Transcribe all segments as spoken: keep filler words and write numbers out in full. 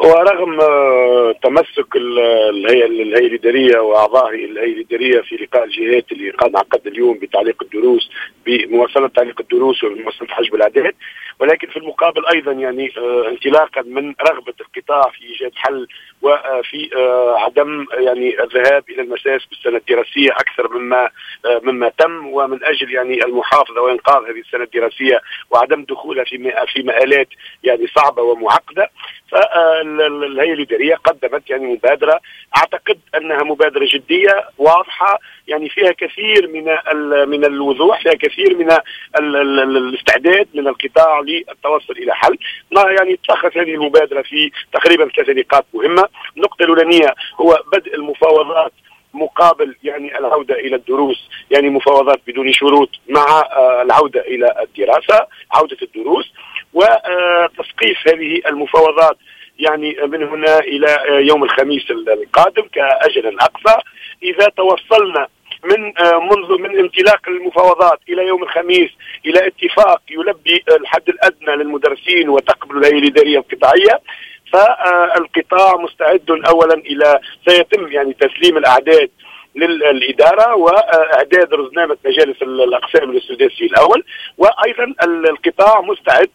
هو رغم تمسك الهيئة الهيئة الإدارية وأعضاء الهيئة الإدارية في لقاء الجهات اللي قد انعقد اليوم بتعليق الدروس بمواصلة تعليق الدروس ومواصلة حجب الأعداد، ولكن في المقابل أيضا يعني انطلاقا من رغبة القطاع في إيجاد حل وفي عدم يعني الذهاب إلى المساس بالسنة الدراسية أكثر مما مما تم، ومن أجل يعني المحافظة وإنقاذ هذه السنة الدراسية وعدم دخولها في في مآلات يعني صعبة ومعقدة، فالهيئة الإدارية قدمت يعني مبادرة أعتقد أنها مبادرة جدية واضحة، يعني فيها كثير من من الوضوح، فيها كثير من الاستعداد من القطاع للتوصل إلى حل. يعني اتخذ هذه المبادرة في تقريبا ثلاث نقاط مهمة. النقطة الأولانية هو بدء المفاوضات مقابل يعني العودة إلى الدروس، يعني مفاوضات بدون شروط مع العودة إلى الدراسة، عودة الدروس، وتسقيف هذه المفاوضات يعني من هنا إلى يوم الخميس القادم كأجل أقصى. إذا توصلنا من منذ من انطلاق المفاوضات إلى يوم الخميس إلى اتفاق يلبي الحد الأدنى للمدرسين وتقبل الهيئة الإدارية القطاعية، فالقطاع مستعد أولا إلى سيتم يعني تسليم الأعداد للإدارة وإعداد رزنامة مجالس الأقسام السداسي الأول، وأيضا القطاع مستعد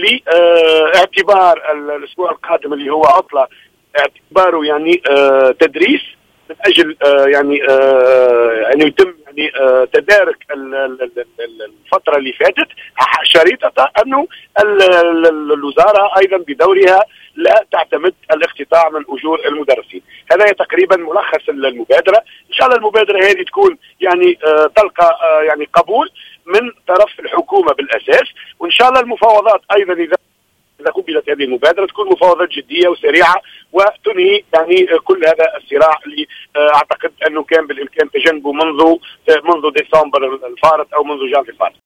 لاعتبار الأسبوع القادم اللي هو عطلة اعتباره يعني تدريس من أجل يعني أن يتم يعني تدارك الفترة اللي فاتت، شريطة أنه الوزارة أيضا بدورها لا تعتمد الاقتطاع من أجور المدرسين. هذا تقريبا ملخص المبادرة. إن شاء الله المبادرة هذه تكون يعني تلقى يعني قبول من طرف الحكومة بالأساس، وإن شاء الله المفاوضات أيضا إذا إذا قبلت هذه المبادرة تكون مفاوضات جدية وسريعة وتنهي يعني كل هذا الصراع اللي أعتقد أنه كان بالإمكان تجنبه منذ منذ ديسمبر الفارط أو منذ جانفي الفارط.